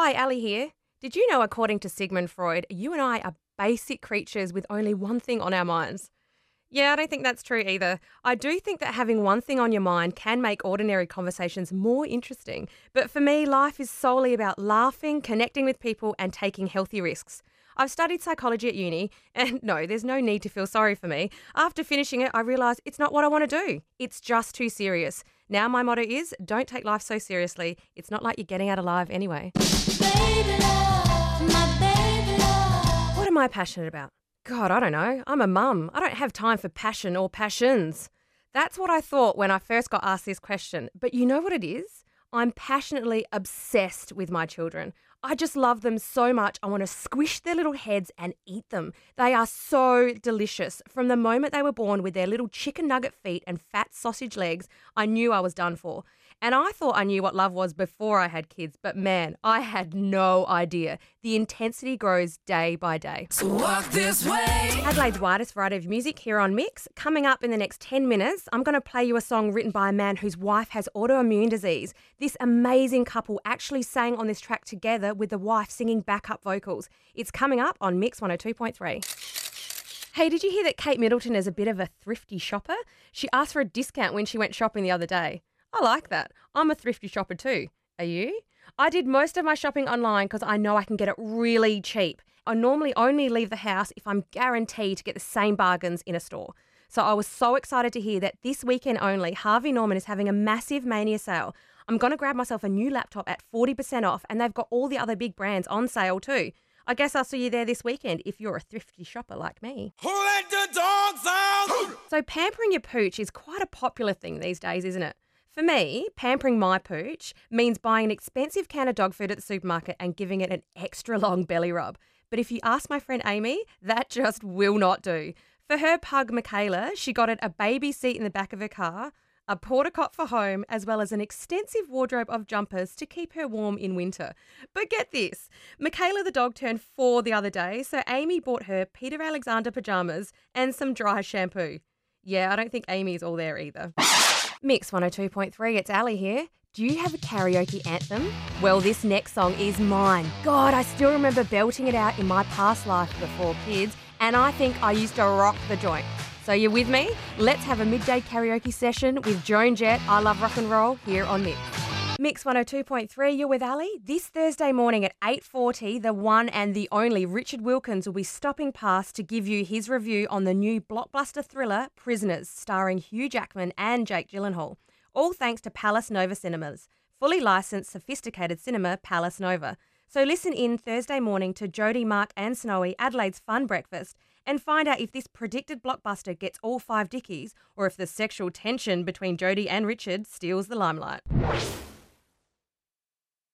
Hi, Ali here. Did you know, according to Sigmund Freud, you and I are basic creatures with only one thing on our minds? Yeah, I don't think that's true either. I do think that having one thing on your mind can make ordinary conversations more interesting. But for me, life is solely about laughing, connecting with people, and taking healthy risks. I've studied psychology at uni, and no, there's no need to feel sorry for me. After finishing it, I realised it's not what I want to do. It's just too serious. Now my motto is, don't take life so seriously. It's not like you're getting out alive anyway. Baby love, my baby love. What am I passionate about? God, I don't know. I'm a mum. I don't have time for passion or passions. That's what I thought when I first got asked this question. But you know what it is? I'm passionately obsessed with my children. I just love them so much. I want to squish their little heads and eat them. They are so delicious. From the moment they were born with their little chicken nugget feet and fat sausage legs, I knew I was done for. And I thought I knew what love was before I had kids, but man, I had no idea. The intensity grows day by day. So walk this way. Adelaide's widest variety of music here on Mix. Coming up in the next 10 minutes, I'm going to play you a song written by a man whose wife has autoimmune disease. This amazing couple actually sang on this track together with the wife singing backup vocals. It's coming up on Mix 102.3. Hey, did you hear that Kate Middleton is a bit of a thrifty shopper? She asked for a discount when she went shopping the other day. I like that. I'm a thrifty shopper too. Are you? I did most of my shopping online because I know I can get it really cheap. I normally only leave the house if I'm guaranteed to get the same bargains in a store. So I was so excited to hear that this weekend only, Harvey Norman is having a massive mania sale. I'm going to grab myself a new laptop at 40% off, and they've got all the other big brands on sale too. I guess I'll see you there this weekend if you're a thrifty shopper like me. Who let the dogs out? So pampering your pooch is quite a popular thing these days, isn't it? For me, pampering my pooch means buying an expensive can of dog food at the supermarket and giving it an extra long belly rub. But if you ask my friend Amy, that just will not do. For her pug, Michaela, she got it a baby seat in the back of her car, a porta cot for home, as well as an extensive wardrobe of jumpers to keep her warm in winter. But get this, Michaela the dog turned 4 the other day, so Amy bought her Peter Alexander pyjamas and some dry shampoo. Yeah, I don't think Amy's all there either. Mix 102.3, it's Ali here. Do you have a karaoke anthem? Well, this next song is mine. God, I still remember belting it out in my past life before kids, and I think I used to rock the joint. So you with me? Let's have a midday karaoke session with Joan Jett, I Love Rock and Roll, here on Mix. Mix 102.3, you're with Ali. This Thursday morning at 8:40, the one and the only Richard Wilkins will be stopping past to give you his review on the new blockbuster thriller, Prisoners, starring Hugh Jackman and Jake Gyllenhaal. All thanks to Palace Nova Cinemas. Fully licensed, sophisticated cinema, Palace Nova. So listen in Thursday morning to Jodie, Mark and Snowy, Adelaide's Fun Breakfast, and find out if this predicted blockbuster gets all 5 dickies or if the sexual tension between Jodie and Richard steals the limelight.